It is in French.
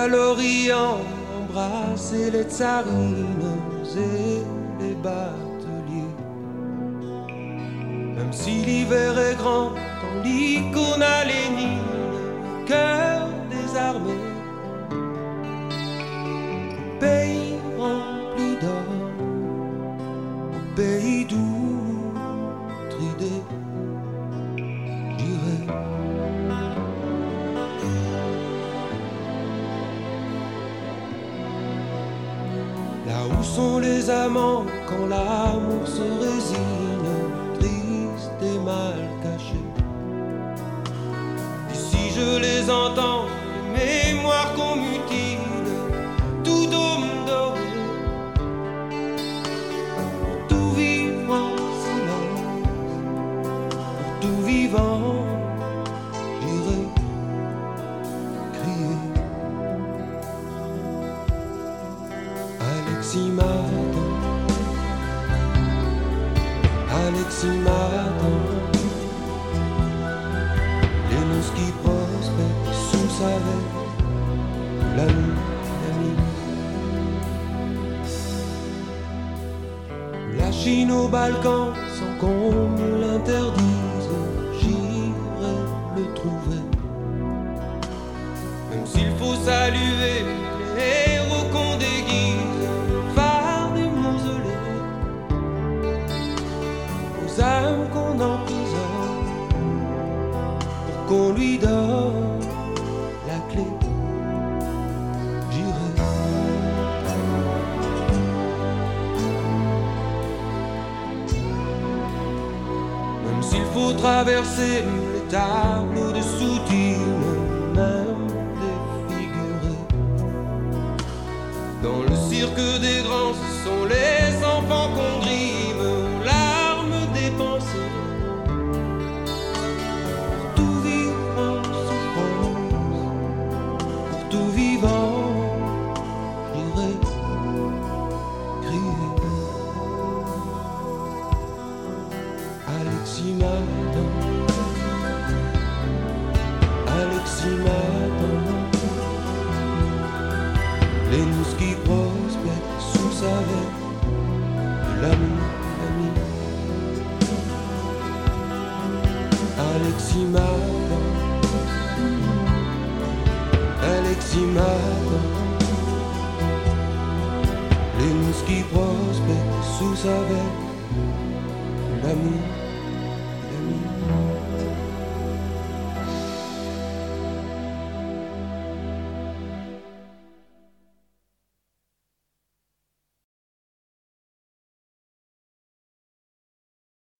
à l'Orient, embrasser les tsarines et les bateliers. Même si l'hiver est grand, dans l'icône à Lénine, au cœur des armées, au pays rempli d'or, au pays d'Outridé, j'irai. Là où sont les amants quand l'amour se résigne, triste et mal caché. Et si je les entends, les mémoires qu'on mutile, tout dôme doré, pour tout vivre en silence, pour tout vivant, j'irai crier. Alexis m'attend, Alexis m'attend. Les noces qui prospèrent sous sa veille, la nuit. La Chine au Balkan, sans qu'on me l'interdise, j'irai le trouver. Même s'il faut saluer les héros qu'on déguise, phare des mausolées, aux âmes qu'on emprisonne, pour qu'on lui donne la clé, j'irai. Même s'il faut traverser les tableaux de Soutine, même défigurés, dans le cirque des grands, ce sont les enfants qu'on grime aux larmes dépensées, pour tout vivre en souffrance, pour tout vivant, j'irai crier. Alexis m'attend, Alexis m'attend. Les noces qui prospèrent sous sa veille, de l'amour ami. Alexis m'attend, Alexis m'attend. Les noces qui prospèrent sous sa veille, de l'amour.